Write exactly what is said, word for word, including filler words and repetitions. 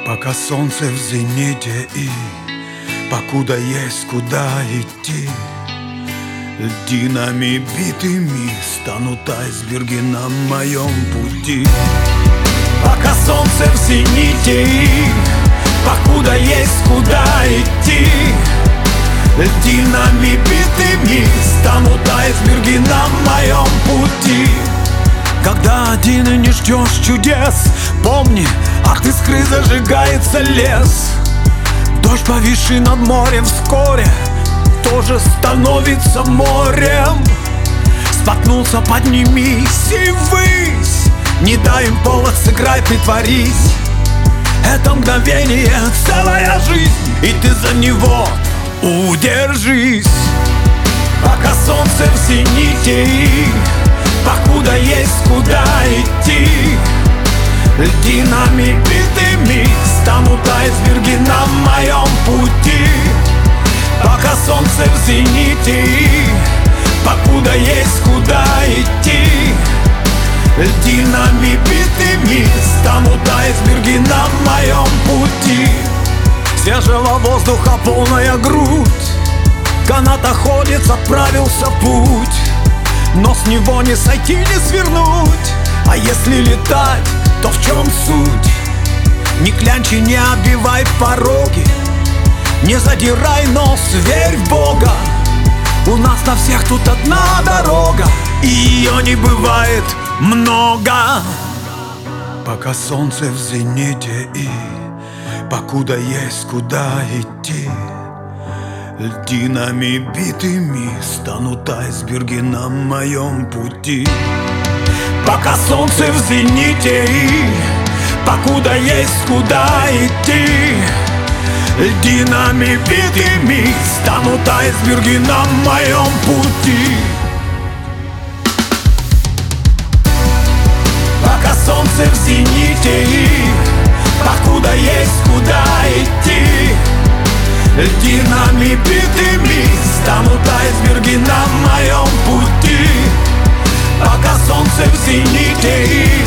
Пока солнце в зените и покуда есть куда идти, льдинами битыми станут айсберги на моем пути. Пока солнце в зените и покуда есть куда идти, льдинами битыми станут айсберги на моем пути. Когда один и не ждешь чудес, помни, от искры зажигается лес. Дождь, повисший над морем, вскоре тоже становится морем. Споткнулся, поднимись и ввысь, не дай им повод, сыграй, притворись. Это мгновение целая жизнь, и ты за него удержись. Пока солнце в зените и покуда есть куда идти, льдинами битыми станут айсберги на моем пути. Пока солнце в зените и покуда есть куда идти, льдинами битыми станут айсберги на моем пути. Свежего воздуха полная грудь, канатоходец отправился в путь. Но с него не сойти, не свернуть. А если летать, то в чем суть? Не клянчи, не оббивай пороги, не задирай нос, верь в Бога. У нас на всех тут одна дорога, и ее не бывает много. Пока солнце в зените и покуда есть куда идти, льдинами битыми станут айсберги на моем пути. Пока солнце в зените и покуда есть куда идти, льдинами битыми станут айсберги на моем пути. Пока солнце в зените и покуда есть куда идти, льдинами битыми станут айсберги на моем пути. Пока солнце в зените и